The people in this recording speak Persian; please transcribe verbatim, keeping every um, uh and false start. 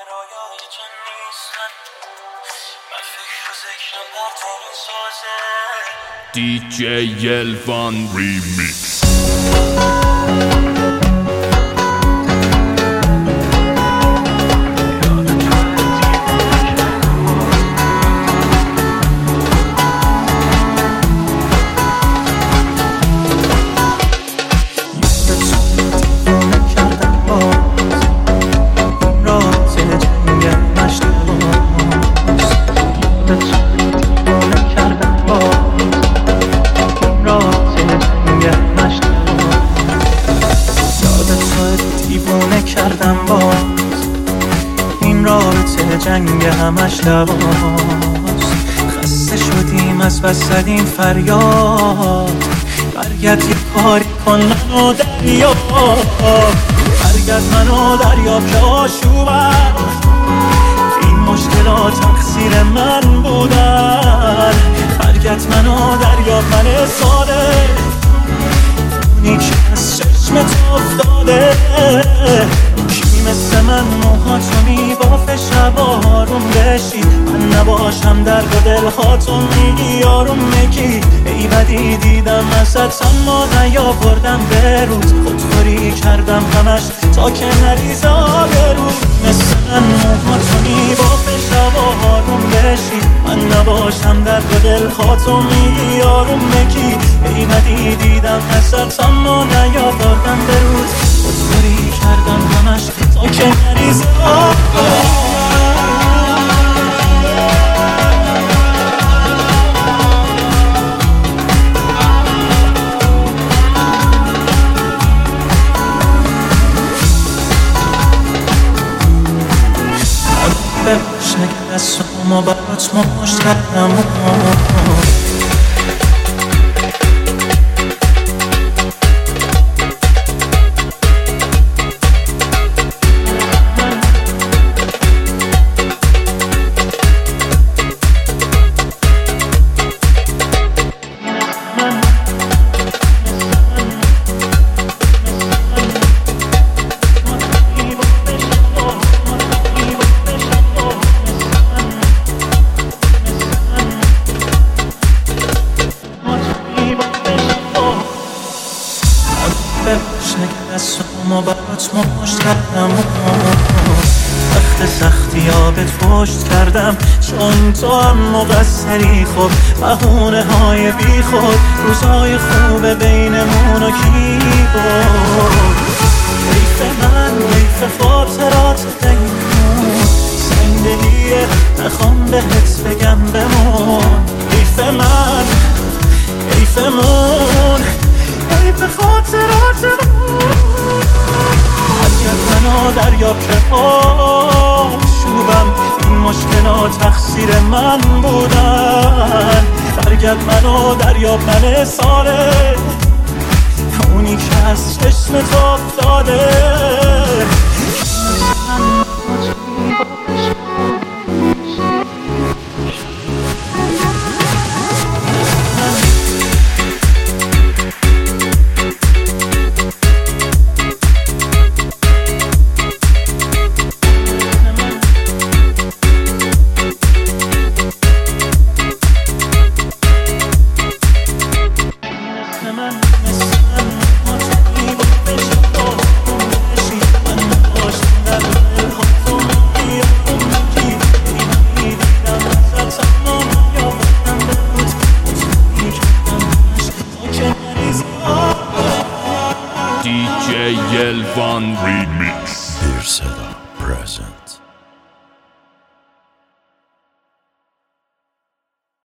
رویای تو نیستن من فکر و ذکرم در تنین سازه دی جی یلوان ریمیکس. کردم باز این رابطه جنگ همش دواست. خسته شدیم از بس زدیم فریاد برگرد یه کاری کن منو دریاب، برگرد منو دریاب که آشوبم این مشکلات تقصیر من بودن. برگرد منو دریاب من ساده اونی که از چشمت افتاده. کی مثل من موهاتو میبافه شب آروم بشی من نباشم درد و دلهاتو میگی آروم میگی. ای بدی دیدم ازت اما نیاوردم به روز خودخوری کردم همش تا که نریزه آبروز. مثل من موهاتو میبافه شب آروم بشی من نباشم درد و دلهاتو میگی آروم میگی. ای بدی دیدم ازت اما نیاوردم به روز خودخوری کردم همش تا که نریزه آبروز. شکست و برات مشت کردم شکست و برات مشت کردم وقت سختی ها بهت پشت کردم چون تو هم مقصری. خب بهونه های بی خود روزهای خوب بینمون و کی بود. حیف من حیف خاطرات دیمون زندگیه نخوام بهت بگم بمون. حیف من حیفمون حیف خاطراتمون. برگرد منو دریاب که آشوبم این مشکلات تقصیر من بودن. برگرد منو دریاب من ساله اونی که از چشمت افتاده. دی جی یلوان ریمیکس. Dear Seda present.